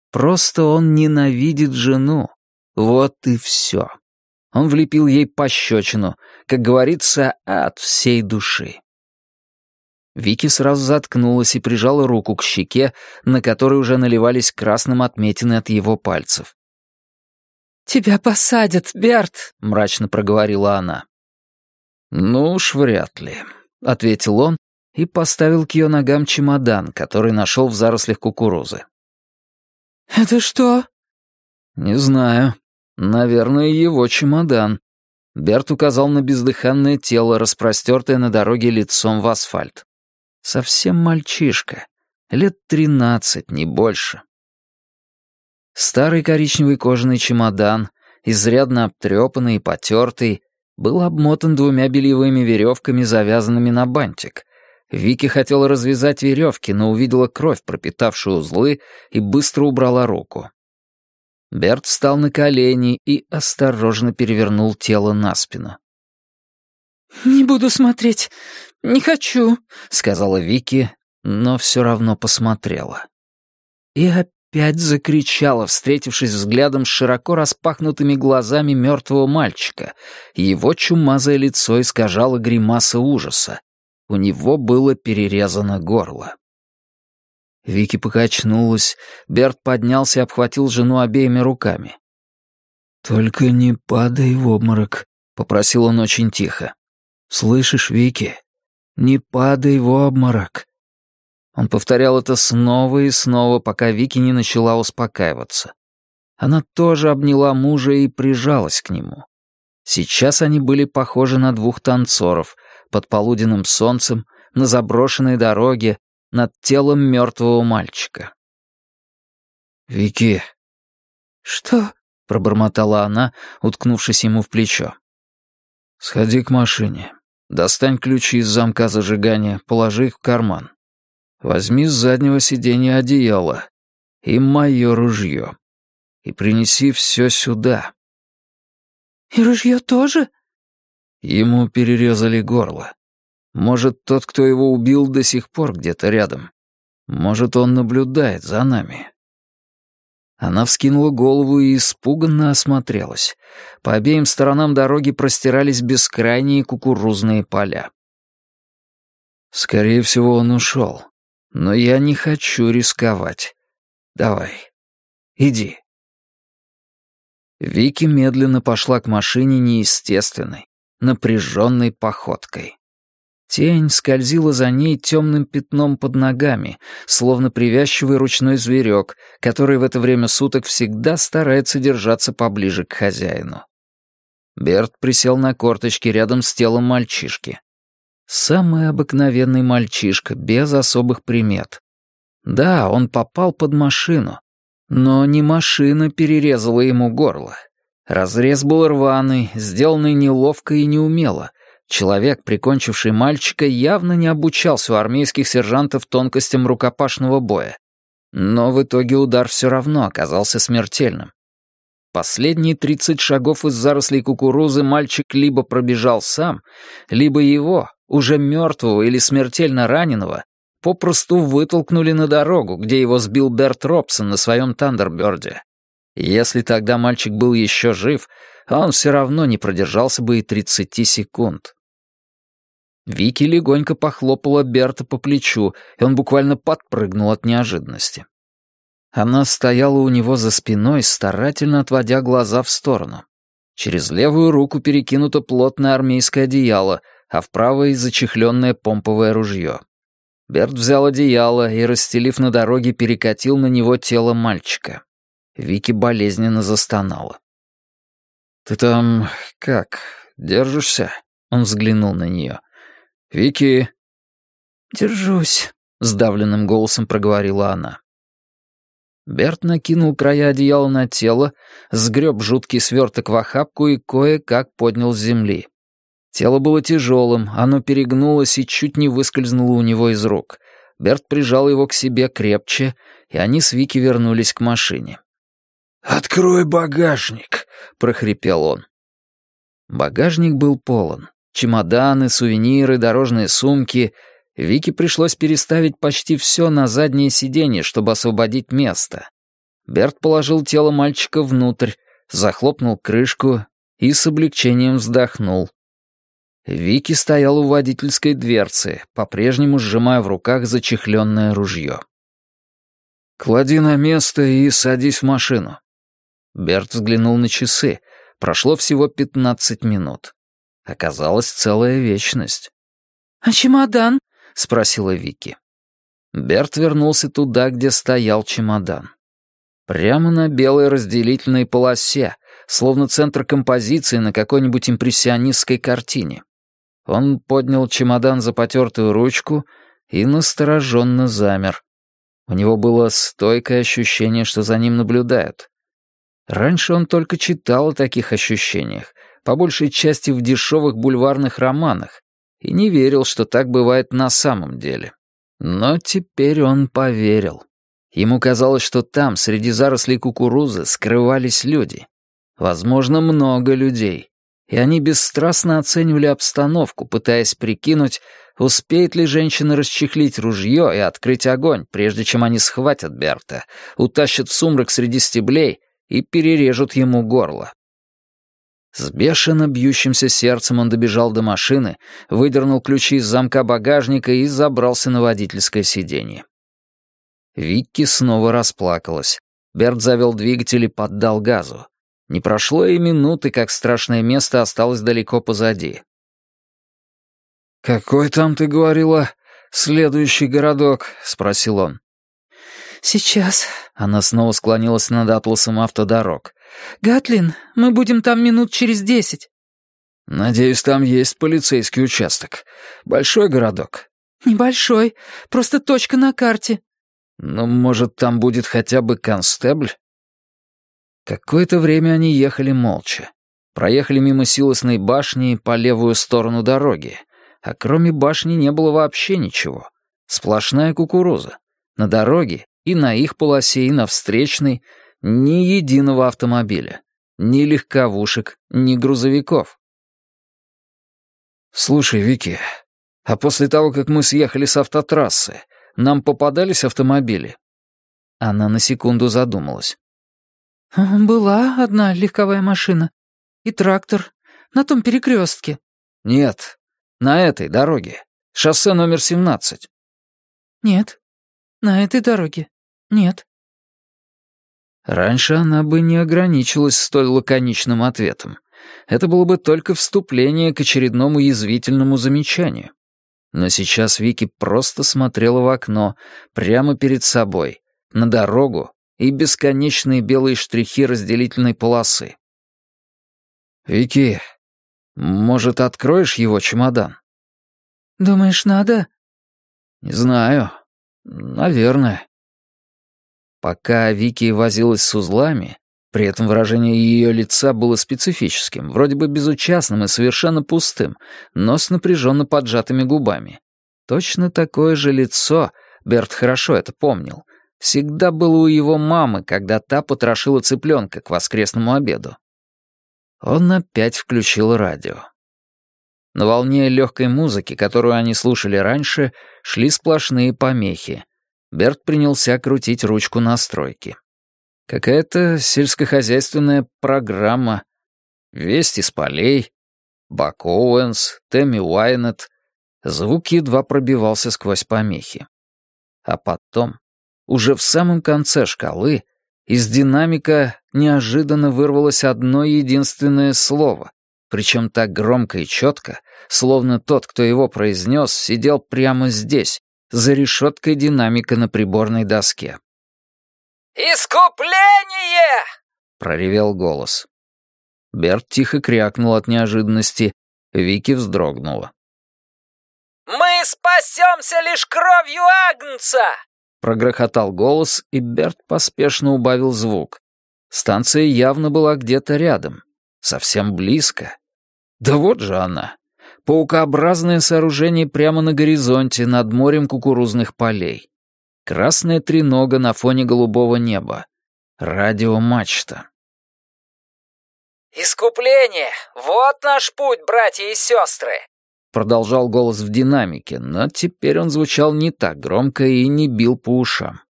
Просто он ненавидит жену. Вот и все. Он влепил ей пощечину, как говорится, от всей души. Вики сразу заткнулась и прижала руку к щеке, на которой уже наливались красным отметины от его пальцев. «Тебя посадят, Берт», — мрачно проговорила она. «Ну уж вряд ли», — ответил он и поставил к ее ногам чемодан, который нашел в зарослях кукурузы. «Это что?» «Не знаю. Наверное, его чемодан». Берт указал на бездыханное тело, распростертое на дороге лицом в асфальт. Совсем мальчишка. Лет 13, не больше. Старый коричневый кожаный чемодан, изрядно обтрепанный и потертый, был обмотан 2 бельевыми веревками, завязанными на бантик. Вики хотела развязать веревки, но увидела кровь, пропитавшую узлы, и быстро убрала руку. Берт встал на колени и осторожно перевернул тело на спину. «Не буду смотреть. Не хочу», — сказала Вики, но все равно посмотрела. И опять закричала, встретившись взглядом с широко распахнутыми глазами мертвого мальчика. Его чумазое лицо искажало гримаса ужаса. У него было перерезано горло. Вики покачнулась, Берт поднялся и обхватил жену обеими руками. «Только не падай в обморок», — попросил он очень тихо. «Слышишь, Вики? Не падай в обморок». Он повторял это снова и снова, пока Вики не начала успокаиваться. Она тоже обняла мужа и прижалась к нему. Сейчас они были похожи на 2 танцоров, под полуденным солнцем, на заброшенной дороге, над телом мертвого мальчика. «Вики». «Что?» — пробормотала она, уткнувшись ему в плечо. «Сходи к машине. Достань ключи из замка зажигания, положи их в карман. Возьми с заднего сиденья одеяло и мое ружье. И принеси все сюда». «И ружье тоже?» Ему перерезали горло. Может, тот, кто его убил, до сих пор где-то рядом. Может, он наблюдает за нами. Она вскинула голову и испуганно осмотрелась. По обеим сторонам дороги простирались бескрайние кукурузные поля. Скорее всего, он ушел. Но я не хочу рисковать. Давай, иди. Вики медленно пошла к машине неестественной, напряженной походкой. Тень скользила за ней темным пятном под ногами, словно привязчивый ручной зверек, который в это время суток всегда старается держаться поближе к хозяину. Берт присел на корточки рядом с телом мальчишки. Самый обыкновенный мальчишка, без особых примет. Да, он попал под машину, но не машина перерезала ему горло. Разрез был рваный, сделанный неловко и неумело. Человек, прикончивший мальчика, явно не обучался у армейских сержантов тонкостям рукопашного боя. Но в итоге удар все равно оказался смертельным. Последние 30 шагов из зарослей кукурузы мальчик либо пробежал сам, либо его, уже мертвого или смертельно раненого, попросту вытолкнули на дорогу, где его сбил Берт Робсон на своем Тандерберде. Если тогда мальчик был еще жив, он все равно не продержался бы и 30 секунд. Вики легонько похлопала Берта по плечу, и он буквально подпрыгнул от неожиданности. Она стояла у него за спиной, старательно отводя глаза в сторону. Через левую руку перекинуто плотное армейское одеяло, а в правой — зачехленное помповое ружье. Берт взял одеяло и, расстелив на дороге, перекатил на него тело мальчика. Вики болезненно застонала. «Ты там как, держишься?» Он взглянул на нее. «Вики!» «Держусь», — сдавленным голосом проговорила она. Берт накинул края одеяла на тело, сгреб жуткий сверток в охапку и кое-как поднял с земли. Тело было тяжелым, оно перегнулось и чуть не выскользнуло у него из рук. Берт прижал его к себе крепче, и они с Вики вернулись к машине. «Открой багажник», — прохрипел он. Багажник был полон. Чемоданы, сувениры, дорожные сумки. Вике пришлось переставить почти все на заднее сиденье, чтобы освободить место. Берт положил тело мальчика внутрь, захлопнул крышку и с облегчением вздохнул. Вики стоял у водительской дверцы, по-прежнему сжимая в руках зачехленное ружье. «Клади на место и садись в машину». Берт взглянул на часы. Прошло всего 15 минут. Оказалась целая вечность. «А чемодан?» — спросила Вики. Берт вернулся туда, где стоял чемодан. Прямо на белой разделительной полосе, словно центр композиции на какой-нибудь импрессионистской картине. Он поднял чемодан за потертую ручку и настороженно замер. У него было стойкое ощущение, что за ним наблюдают. Раньше он только читал о таких ощущениях, по большей части в дешевых бульварных романах, и не верил, что так бывает на самом деле. Но теперь он поверил. Ему казалось, что там, среди зарослей кукурузы, скрывались люди. Возможно, много людей. И они бесстрастно оценивали обстановку, пытаясь прикинуть, успеет ли женщина расчехлить ружье и открыть огонь, прежде чем они схватят Берта, утащат в сумрак среди стеблей и перережут ему горло. С бешено бьющимся сердцем он добежал до машины, выдернул ключи из замка багажника и забрался на водительское сиденье. Викки снова расплакалась. Берт завел двигатель и поддал газу. Не прошло и минуты, как страшное место осталось далеко позади. «Какой там, ты говорила, следующий городок?» — спросил он. «Сейчас». Она снова склонилась над атласом автодорог. «Гатлин, мы будем там минут через 10». «Надеюсь, там есть полицейский участок. Большой городок?» «Небольшой, просто точка на карте». «Ну, может, там будет хотя бы констебль?» Какое-то время они ехали молча. Проехали мимо силосной башни по левую сторону дороги. А кроме башни не было вообще ничего. Сплошная кукуруза. На дороге, и на их полосе, и на встречной, ни единого автомобиля. Ни легковушек, ни грузовиков. «Слушай, Вики, а после того, как мы съехали с автотрассы, нам попадались автомобили?» Она на секунду задумалась. «Была одна легковая машина. И трактор. На том перекрестке». «Нет, на этой дороге. Шоссе номер 17». «Нет, на этой дороге. Нет». Раньше она бы не ограничилась столь лаконичным ответом. Это было бы только вступление к очередному язвительному замечанию. Но сейчас Вики просто смотрела в окно, прямо перед собой, на дорогу и бесконечные белые штрихи разделительной полосы. «Вики, может, откроешь его чемодан?» «Думаешь, надо?» «Не знаю. Наверное». Пока Вики возилась с узлами, при этом выражение ее лица было специфическим, вроде бы безучастным и совершенно пустым, но с напряженно поджатыми губами. Точно такое же лицо, Берт хорошо это помнил, всегда было у его мамы, когда та потрошила цыпленка к воскресному обеду. Он опять включил радио. На волне легкой музыки, которую они слушали раньше, шли сплошные помехи. Берт принялся крутить ручку настройки. Какая-то сельскохозяйственная программа. Весть из полей. Бак Оуэнс, Тэмми Уайнетт. Звук едва пробивался сквозь помехи. А потом, уже в самом конце шкалы, из динамика неожиданно вырвалось одно единственное слово, причем так громко и четко, словно тот, кто его произнес, сидел прямо здесь, за решеткой динамика на приборной доске. «Искупление!» — проревел голос. Берт тихо крякнул от неожиданности, Вики вздрогнула. «Мы спасемся лишь кровью Агнца!» — прогрохотал голос, и Берт поспешно убавил звук. Станция явно была где-то рядом, совсем близко. Да вот же она, паукообразное сооружение прямо на горизонте над морем кукурузных полей. Красная тренога на фоне голубого неба. Радиомачта. «Искупление! Вот наш путь, братья и сестры!» Продолжал голос в динамике, но теперь он звучал не так громко и не бил по ушам.